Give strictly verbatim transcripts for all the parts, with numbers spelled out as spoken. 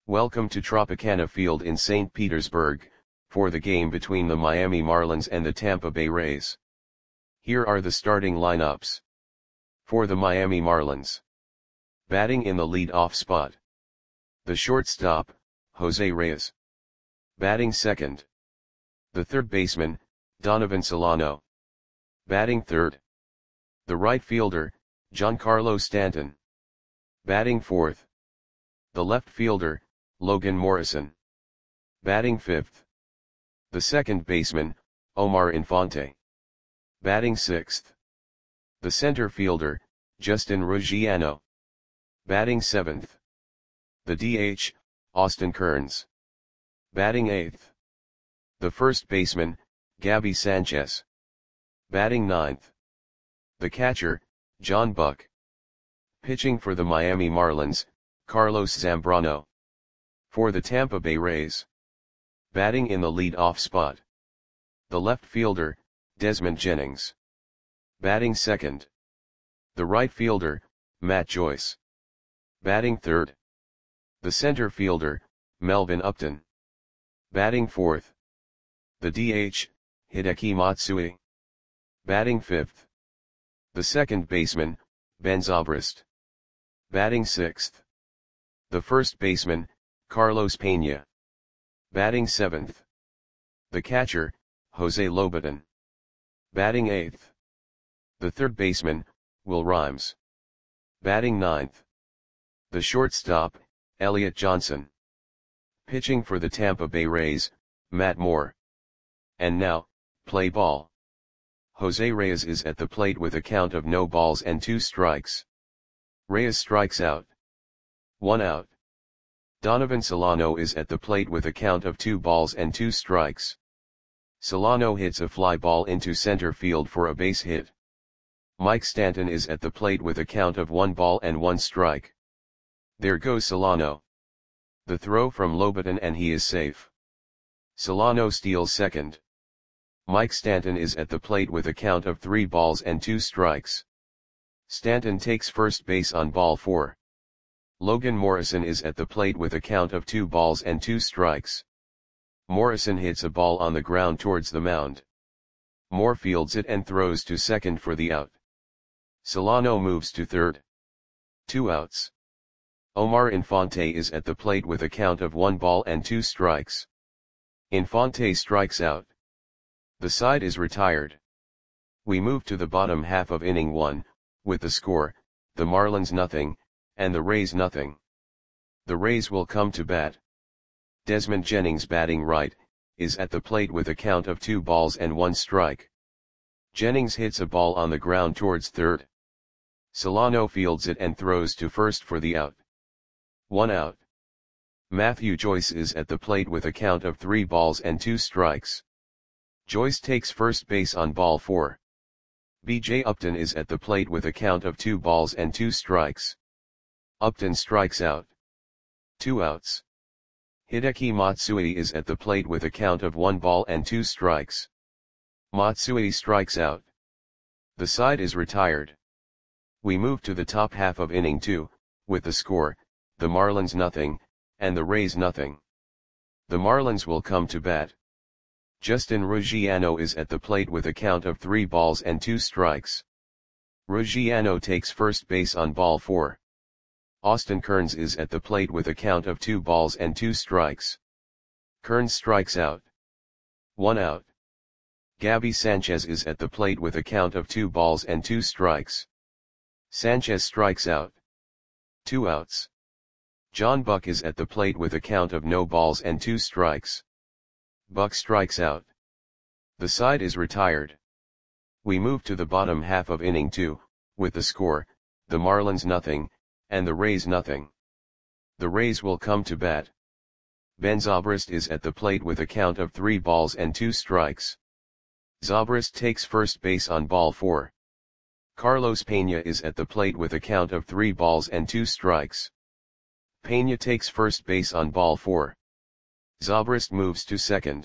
Welcome to Tropicana Field in Saint Petersburg, for the game between the Miami Marlins and the Tampa Bay Rays. Here are the starting lineups. For the Miami Marlins. Batting in the lead-off spot. The shortstop, Jose Reyes. Batting second. The third baseman, Donovan Solano. Batting third. The right fielder, Giancarlo Stanton. Batting fourth. The left fielder, Logan Morrison. Batting fifth. The second baseman, Omar Infante. Batting sixth. The center fielder, Justin Ruggiano. Batting seventh. The D H, Austin Kearns. Batting eighth. The first baseman, Gabby Sanchez. Batting ninth. The catcher, John Buck. Pitching for the Miami Marlins, Carlos Zambrano. For the Tampa Bay Rays. Batting in the lead-off spot. The left fielder, Desmond Jennings. Batting second. The right fielder, Matt Joyce. Batting third. The center fielder, Melvin Upton. Batting fourth. The D H, Hideki Matsui. Batting fifth. The second baseman, Ben Zobrist. Batting sixth. The first baseman, Carlos Pena. Batting seventh. The catcher, Jose Lobaton. Batting eighth. The third baseman, Will Rhymes. Batting ninth. The shortstop, Elliot Johnson. Pitching for the Tampa Bay Rays, Matt Moore. And now, play ball. Jose Reyes is at the plate with a count of no balls and two strikes. Reyes strikes out. One out. Donovan Solano is at the plate with a count of two balls and two strikes. Solano hits a fly ball into center field for a base hit. Mike Stanton is at the plate with a count of one ball and one strike. There goes Solano. The throw from Lobaton and he is safe. Solano steals second. Mike Stanton is at the plate with a count of three balls and two strikes. Stanton takes first base on ball four. Logan Morrison is at the plate with a count of two balls and two strikes. Morrison hits a ball on the ground towards the mound. Moore fields it and throws to second for the out. Solano moves to third. Two outs. Omar Infante is at the plate with a count of one ball and two strikes. Infante strikes out. The side is retired. We move to the bottom half of inning one, with the score, the Marlins nothing, and the Rays nothing. The Rays will come to bat. Desmond Jennings batting right, is at the plate with a count of two balls and one strike. Jennings hits a ball on the ground towards third. Solano fields it and throws to first for the out. One out. Matthew Joyce is at the plate with a count of three balls and two strikes. Joyce takes first base on ball four. B J Upton is at the plate with a count of two balls and two strikes. Upton strikes out. Two outs. Hideki Matsui is at the plate with a count of one ball and two strikes. Matsui strikes out. The side is retired. We move to the top half of inning two, with the score, the Marlins nothing, and the Rays nothing. The Marlins will come to bat. Justin Ruggiano is at the plate with a count of three balls and two strikes. Ruggiano takes first base on ball four. Austin Kearns is at the plate with a count of two balls and two strikes. Kearns strikes out. One out. Gabby Sanchez is at the plate with a count of two balls and two strikes. Sanchez strikes out. Two outs. John Buck is at the plate with a count of no balls and two strikes. Buck strikes out. The side is retired. We move to the bottom half of inning two, with the score, the Marlins nothing, and the Rays nothing. The Rays will come to bat. Ben Zobrist is at the plate with a count of three balls and two strikes. Zobrist takes first base on ball four. Carlos Pena is at the plate with a count of three balls and two strikes. Pena takes first base on ball four. Zobrist moves to second.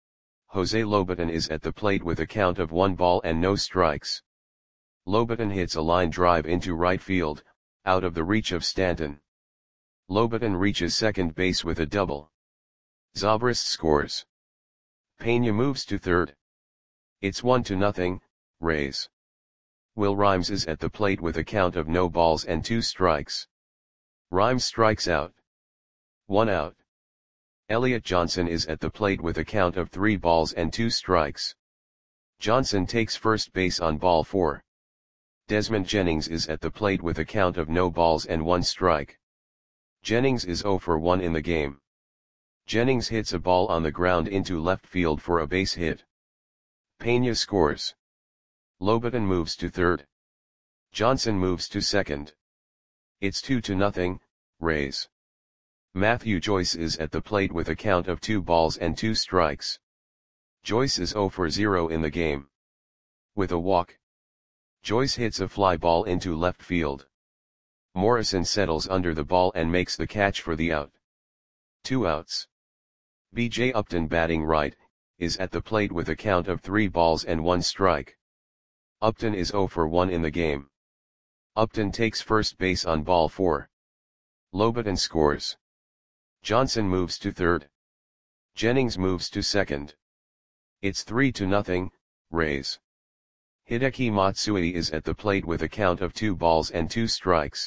Jose Lobaton is at the plate with a count of one ball and no strikes. Lobaton hits a line drive into right field, out of the reach of Stanton. Lobaton reaches second base with a double. Zobrist scores. Pena moves to third. It's one to nothing, Rays. Will Rhymes is at the plate with a count of no balls and two strikes. Rhymes strikes out. One out. Elliot Johnson is at the plate with a count of three balls and two strikes. Johnson takes first base on ball four. Desmond Jennings is at the plate with a count of no balls and one strike. Jennings is zero for one in the game. Jennings hits a ball on the ground into left field for a base hit. Pena scores. Lobaton moves to third. Johnson moves to second. It's two to nothing, Rays. Matthew Joyce is at the plate with a count of two balls and two strikes. Joyce is zero for zero in the game. With a walk, Joyce hits a fly ball into left field. Morrison settles under the ball and makes the catch for the out. Two outs. B J Upton, batting right, is at the plate with a count of three balls and one strike. Upton is zero for one in the game. Upton takes first base on ball four. Lobaton scores. Johnson moves to third. Jennings moves to second. It's three to nothing, Rays. Hideki Matsui is at the plate with a count of two balls and two strikes.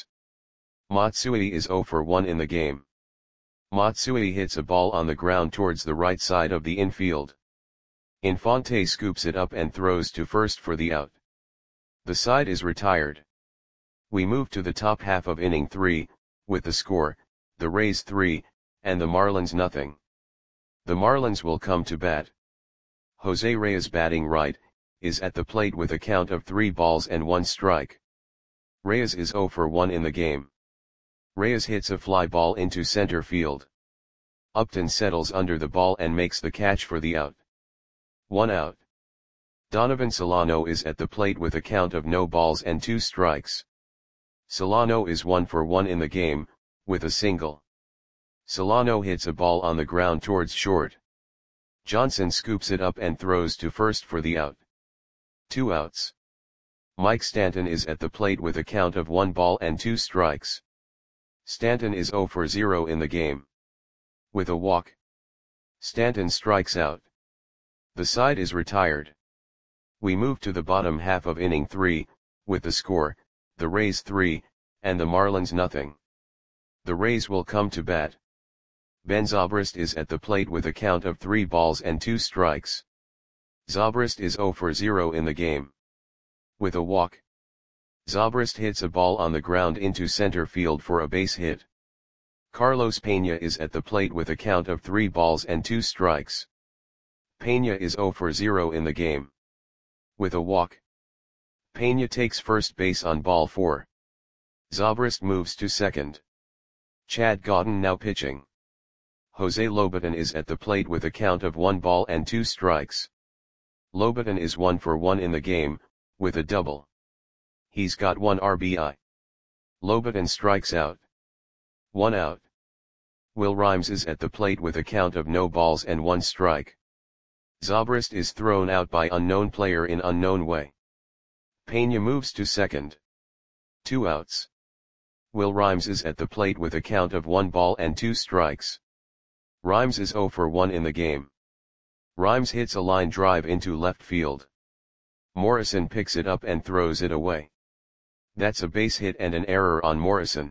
Matsui is zero for one in the game. Matsui hits a ball on the ground towards the right side of the infield. Infante scoops it up and throws to first for the out. The side is retired. We move to the top half of inning three, with the score, the Rays three, and the Marlins nothing. The Marlins will come to bat. Jose Reyes, batting right, is at the plate with a count of three balls and one strike. Reyes is zero for one in the game. Reyes hits a fly ball into center field. Upton settles under the ball and makes the catch for the out. One out. Donovan Solano is at the plate with a count of no balls and two strikes. Solano is one for one in the game, with a single. Solano hits a ball on the ground towards short. Johnson scoops it up and throws to first for the out. Two outs. Mike Stanton is at the plate with a count of one ball and two strikes. Stanton is zero for zero in the game. With a walk, Stanton strikes out. The side is retired. We move to the bottom half of inning three, with the score, the Rays three, and the Marlins nothing. The Rays will come to bat. Ben Zobrist is at the plate with a count of three balls and two strikes. Zobrist is zero for zero in the game. With a walk, Zobrist hits a ball on the ground into center field for a base hit. Carlos Pena is at the plate with a count of three balls and two strikes. Pena is zero for zero in the game. With a walk, Pena takes first base on ball four. Zobrist moves to second. Chad Godin now pitching. Jose Lobaton is at the plate with a count of one ball and two strikes. Lobaton is one for one in the game, with a double. He's got one R B I. Lobaton strikes out. One out. Will Rhymes is at the plate with a count of no balls and one strike. Zobrist is thrown out by unknown player in unknown way. Pena moves to second. Two outs. Will Rhymes is at the plate with a count of one ball and two strikes. Rhymes is zero for one in the game. Rhymes hits a line drive into left field. Morrison picks it up and throws it away. That's a base hit and an error on Morrison.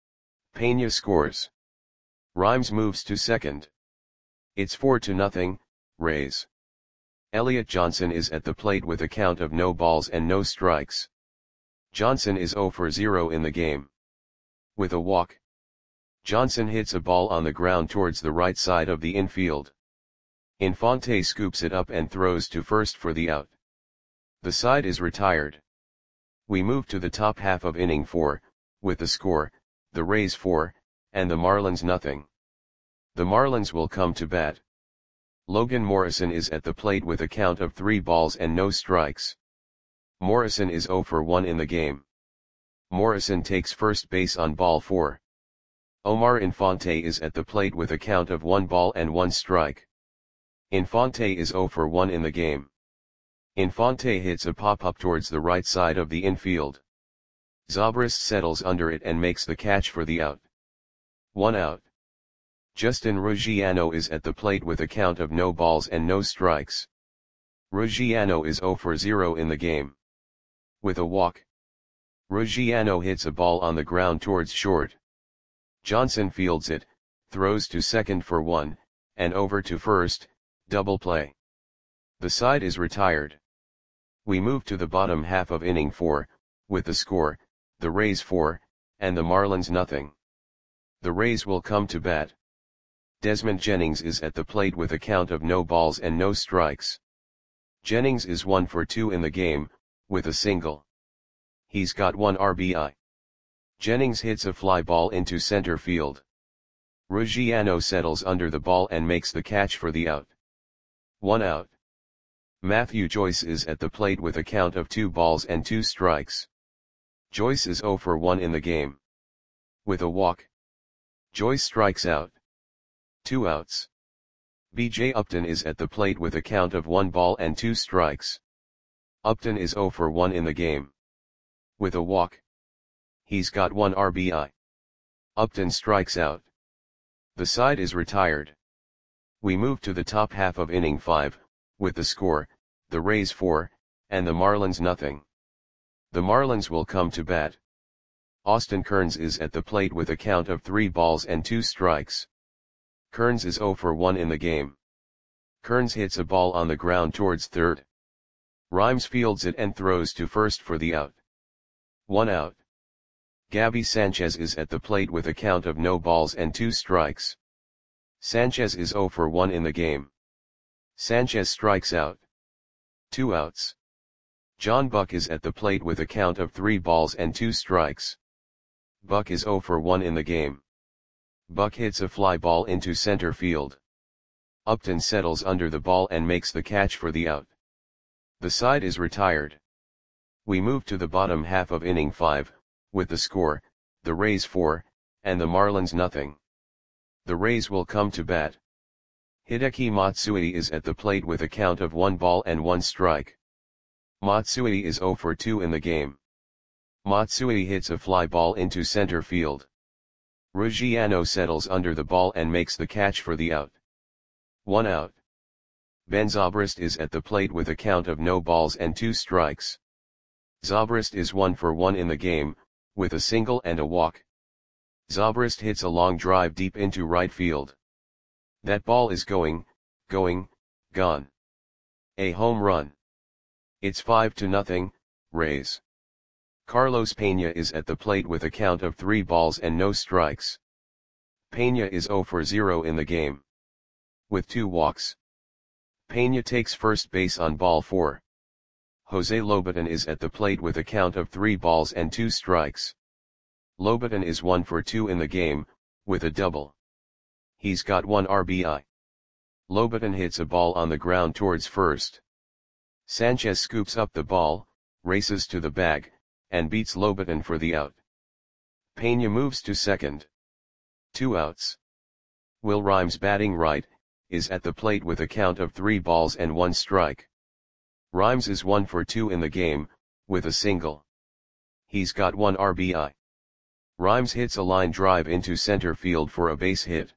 Pena scores. Rhymes moves to second. It's four to nothing, Rays. Elliot Johnson is at the plate with a count of no balls and no strikes. Johnson is zero for zero in the game. With a walk, Johnson hits a ball on the ground towards the right side of the infield. Infante scoops it up and throws to first for the out. The side is retired. We move to the top half of inning four, with the score, the Rays four, and the Marlins nothing. The Marlins will come to bat. Logan Morrison is at the plate with a count of three balls and no strikes. Morrison is zero for one in the game. Morrison takes first base on ball four. Omar Infante is at the plate with a count of one ball and one strike. Infante is zero for one in the game. Infante hits a pop-up towards the right side of the infield. Zobrist settles under it and makes the catch for the out. one out. Justin Ruggiano is at the plate with a count of no balls and no strikes. Ruggiano is zero for zero in the game. With a walk, Ruggiano hits a ball on the ground towards short. Johnson fields it, throws to second for one, and over to first, double play. The side is retired. We move to the bottom half of inning four, with the score, the Rays four, and the Marlins nothing. The Rays will come to bat. Desmond Jennings is at the plate with a count of no balls and no strikes. Jennings is one for two in the game, with a single. He's got one R B I. Jennings hits a fly ball into center field. Ruggiano settles under the ball and makes the catch for the out. One out. Matthew Joyce is at the plate with a count of two balls and two strikes. Joyce is zero for one in the game. With a walk, Joyce strikes out. Two outs. B J Upton is at the plate with a count of one ball and two strikes. Upton is zero for one in the game. With a walk, he's got one R B I. Upton strikes out. The side is retired. We move to the top half of inning five, with the score, the Rays four, and the Marlins nothing. The Marlins will come to bat. Austin Kearns is at the plate with a count of three balls and two strikes. Kearns is zero for one in the game. Kearns hits a ball on the ground towards third. Rhymes fields it and throws to first for the out. One out. Gabby Sanchez is at the plate with a count of no balls and two strikes. Sanchez is zero for one in the game. Sanchez strikes out. Two outs. John Buck is at the plate with a count of three balls and two strikes. Buck is zero for one in the game. Buck hits a fly ball into center field. Upton settles under the ball and makes the catch for the out. The side is retired. We move to the bottom half of inning five, with the score, the Rays four, and the Marlins nothing. The Rays will come to bat. Hideki Matsui is at the plate with a count of one ball and one strike. Matsui is zero for two in the game. Matsui hits a fly ball into center field. Ruggiano settles under the ball and makes the catch for the out. One out. Ben Zobrist is at the plate with a count of no balls and two strikes. Zobrist is one for one in the game, with a single and a walk. Zobrist hits a long drive deep into right field. That ball is going, going, gone. A home run. It's five to nothing, Rays. Carlos Pena is at the plate with a count of three balls and no strikes. Pena is zero for zero in the game. With two walks. Pena takes first base on ball four. Jose Lobaton is at the plate with a count of three balls and two strikes. Lobaton is one for two in the game, with a double. He's got one R B I. Lobaton hits a ball on the ground towards first. Sanchez scoops up the ball, races to the bag, and beats Lobaton for the out. Pena moves to second. Two outs. Will Rhymes, batting right, is at the plate with a count of three balls and one strike. Rhymes is one for two in the game, with a single. He's got one R B I. Rhymes hits a line drive into center field for a base hit.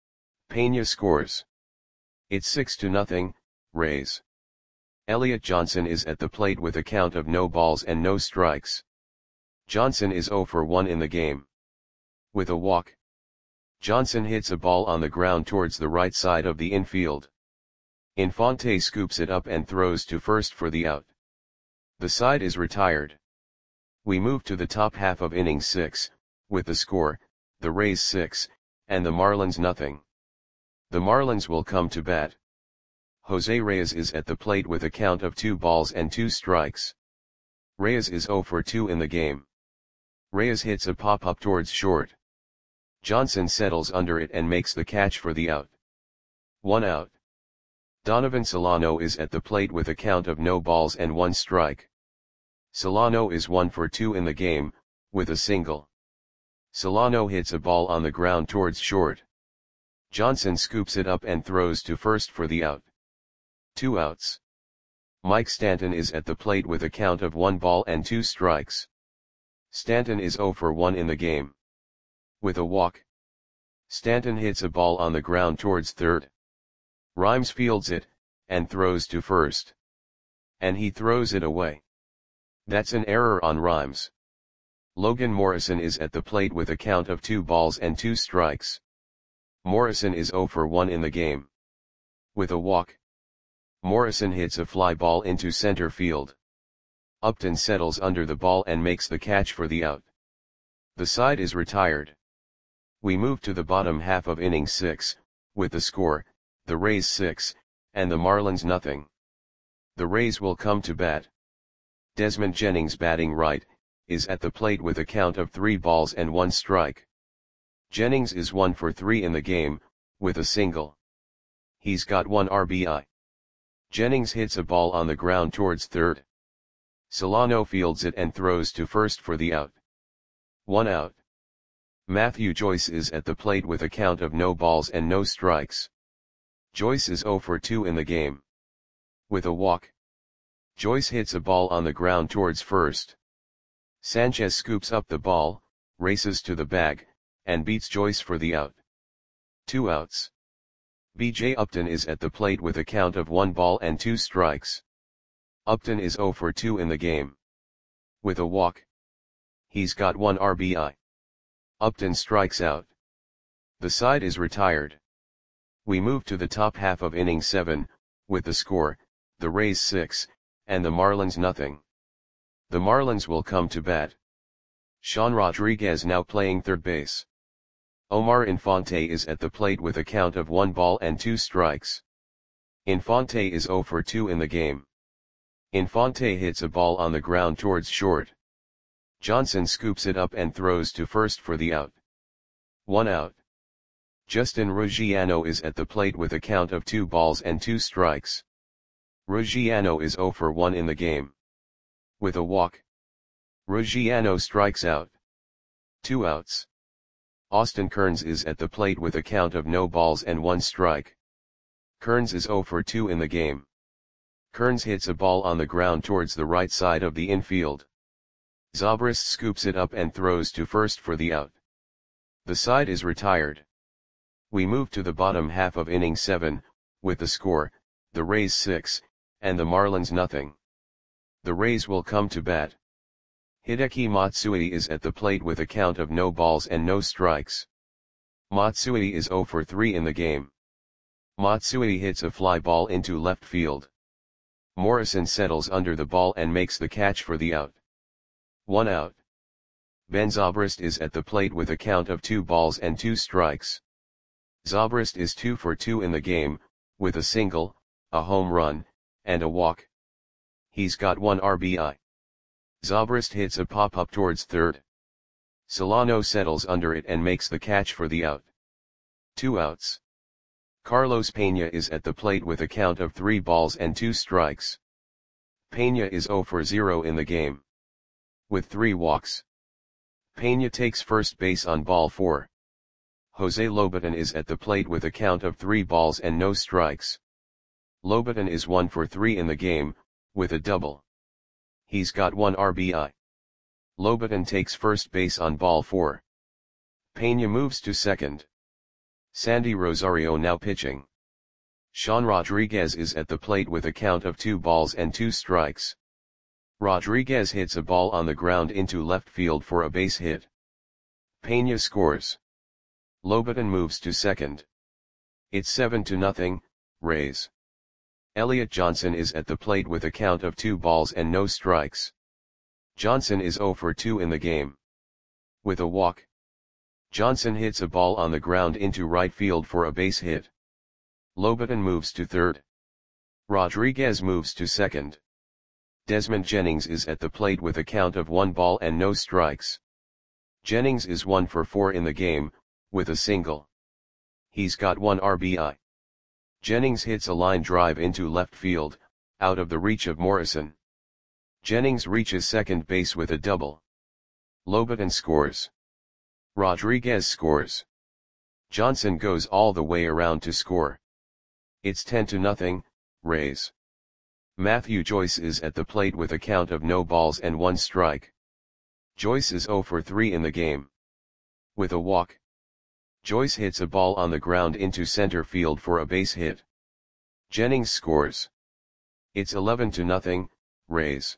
Pena scores. It's six to nothing, Rays. Elliot Johnson is at the plate with a count of no balls and no strikes. Johnson is zero for one in the game. With a walk, Johnson hits a ball on the ground towards the right side of the infield. Infante scoops it up and throws to first for the out. The side is retired. We move to the top half of inning six, with the score, the Rays six, and the Marlins nothing. The Marlins will come to bat. Jose Reyes is at the plate with a count of two balls and two strikes. Reyes is zero for two in the game. Reyes hits a pop-up towards short. Johnson settles under it and makes the catch for the out. One out. Donovan Solano is at the plate with a count of no balls and one strike. Solano is one for two in the game, with a single. Solano hits a ball on the ground towards short. Johnson scoops it up and throws to first for the out. Two outs. Mike Stanton is at the plate with a count of one ball and two strikes. Stanton is zero for one in the game. With a walk, Stanton hits a ball on the ground towards third. Rhymes fields it, and throws to first. And he throws it away. That's an error on Rhymes. Logan Morrison is at the plate with a count of two balls and two strikes. Morrison is zero for one in the game. With a walk, Morrison hits a fly ball into center field. Upton settles under the ball and makes the catch for the out. The side is retired. We move to the bottom half of inning six, with the score, the Rays six, and the Marlins nothing. The Rays will come to bat. Desmond Jennings, batting right, is at the plate with a count of three balls and one strike. Jennings is one for three in the game, with a single. He's got one R B I. Jennings hits a ball on the ground towards third. Solano fields it and throws to first for the out. One out. Matthew Joyce is at the plate with a count of no balls and no strikes. Joyce is zero for two in the game. With a walk, Joyce hits a ball on the ground towards first. Sanchez scoops up the ball, races to the bag, and beats Joyce for the out. Two outs. B J Upton is at the plate with a count of one ball and two strikes. Upton is zero for two in the game. With a walk, he's got one R B I. Upton strikes out. The side is retired. We move to the top half of inning seven, with the score, the Rays six, and the Marlins nothing. The Marlins will come to bat. Sean Rodriguez now playing third base. Omar Infante is at the plate with a count of one ball and two strikes. Infante is zero for two in the game. Infante hits a ball on the ground towards short. Johnson scoops it up and throws to first for the out. One out. Justin Ruggiano is at the plate with a count of two balls and two strikes. Ruggiano is zero for one in the game. With a walk, Ruggiano strikes out. Two outs. Austin Kearns is at the plate with a count of no balls and one strike. Kearns is zero for two in the game. Kearns hits a ball on the ground towards the right side of the infield. Zobrist scoops it up and throws to first for the out. The side is retired. We move to the bottom half of inning seven, with the score, the Rays six, and the Marlins nothing. The Rays will come to bat. Hideki Matsui is at the plate with a count of no balls and no strikes. Matsui is zero for three in the game. Matsui hits a fly ball into left field. Morrison settles under the ball and makes the catch for the out. One out. Ben Zobrist is at the plate with a count of two balls and two strikes. Zobrist is two for two in the game, with a single, a home run, and a walk. He's got one R B I. Zobrist hits a pop-up towards third. Solano settles under it and makes the catch for the out. Two outs. Carlos Pena is at the plate with a count of three balls and two strikes. Pena is zero for zero in the game. With three walks, Pena takes first base on ball four. Jose Lobaton is at the plate with a count of three balls and no strikes. Lobaton is one for three in the game, with a double. He's got one R B I. Lobaton takes first base on ball four. Pena moves to second. Sandy Rosario now pitching. Sean Rodriguez is at the plate with a count of two balls and two strikes. Rodriguez hits a ball on the ground into left field for a base hit. Pena scores. Lobaton moves to second. It's seven to nothing, Rays. Elliot Johnson is at the plate with a count of two balls and no strikes. Johnson is zero for two in the game. With a walk, Johnson hits a ball on the ground into right field for a base hit. Lobaton moves to third. Rodriguez moves to second. Desmond Jennings is at the plate with a count of one ball and no strikes. Jennings is one for four in the game, with a single. He's got one R B I. Jennings hits a line drive into left field, out of the reach of Morrison. Jennings reaches second base with a double. Lobaton scores. Rodriguez scores. Johnson goes all the way around to score. It's ten to nothing, Rays. Matthew Joyce is at the plate with a count of no balls and one strike. Joyce is zero for three in the game. With a walk, Joyce hits a ball on the ground into center field for a base hit. Jennings scores. It's eleven to nothing, Rays.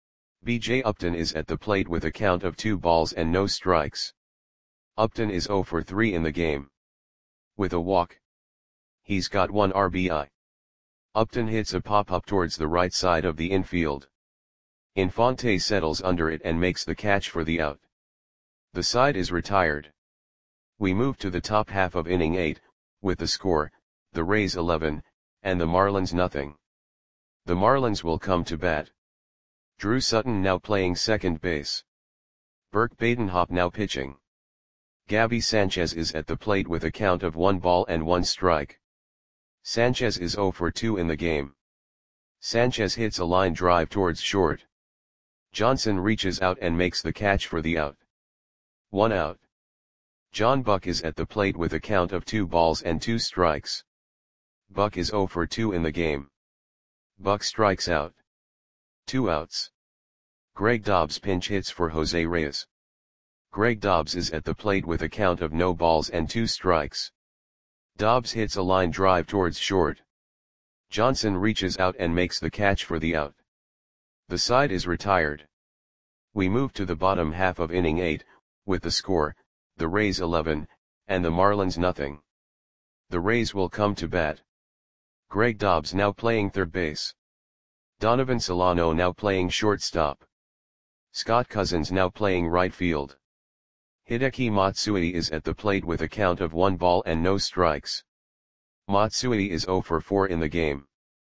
B J Upton is at the plate with a count of two balls and no strikes. Upton is zero for three in the game. With a walk. He's got one R B I. Upton hits a pop-up towards the right side of the infield. Infante settles under it and makes the catch for the out. The side is retired. We move to the top half of inning eight, with the score, the Rays eleven, and the Marlins nothing. The Marlins will come to bat. Drew Sutton now playing second base. Burke Badenhop now pitching. Gabby Sanchez is at the plate with a count of one ball and one strike. Sanchez is zero for two in the game. Sanchez hits a line drive towards short. Johnson reaches out and makes the catch for the out. One out. John Buck is at the plate with a count of two balls and two strikes. Buck is zero for two in the game. Buck strikes out. Two outs. Greg Dobbs pinch hits for Jose Reyes. Greg Dobbs is at the plate with a count of no balls and two strikes. Dobbs hits a line drive towards short. Johnson reaches out and makes the catch for the out. The side is retired. We move to the bottom half of inning eight, with the score, the Rays eleven, and the Marlins nothing. The Rays will come to bat. Greg Dobbs now playing third base. Donovan Solano now playing shortstop. Scott Cousins now playing right field. Hideki Matsui is at the plate with a count of one ball and no strikes. Matsui is zero for four in the game.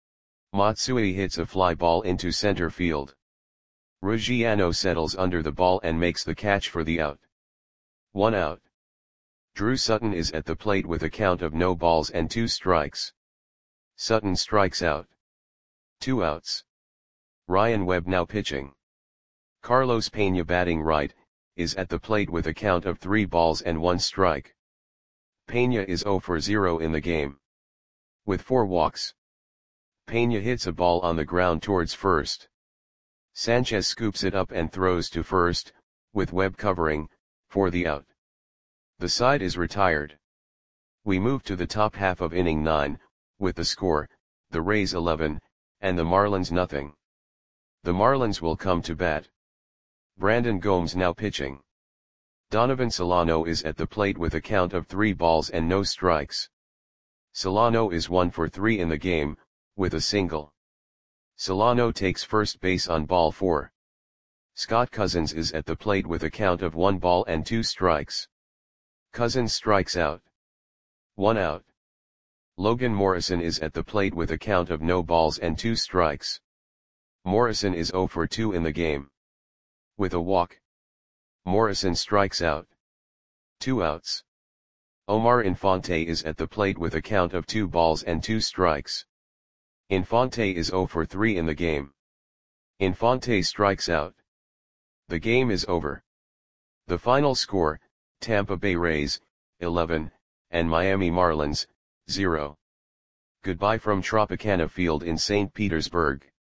Matsui hits a fly ball into center field. Ruggiano settles under the ball and makes the catch for the out. One out. Drew Sutton is at the plate with a count of no balls and two strikes. Sutton strikes out. Two outs. Ryan Webb now pitching. Carlos Pena batting right, is at the plate with a count of three balls and one strike. Pena is zero for zero in the game. With four walks. Pena hits a ball on the ground towards first. Sanchez scoops it up and throws to first, with Webb covering, for the out. The side is retired. We move to the top half of inning nine, with the score, the Rays eleven, and the Marlins nothing. The Marlins will come to bat. Brandon Gomes now pitching. Donovan Solano is at the plate with a count of three balls and no strikes. Solano is one for three in the game, with a single. Solano takes first base on ball four. Scott Cousins is at the plate with a count of one ball and two strikes. Cousins strikes out. One out. Logan Morrison is at the plate with a count of no balls and two strikes. Morrison is zero for two in the game. With a walk. Morrison strikes out. Two outs. Omar Infante is at the plate with a count of two balls and two strikes. Infante is zero for three in the game. Infante strikes out. The game is over. The final score, Tampa Bay Rays, eleven, and Miami Marlins, zero. Goodbye from Tropicana Field in Saint Petersburg.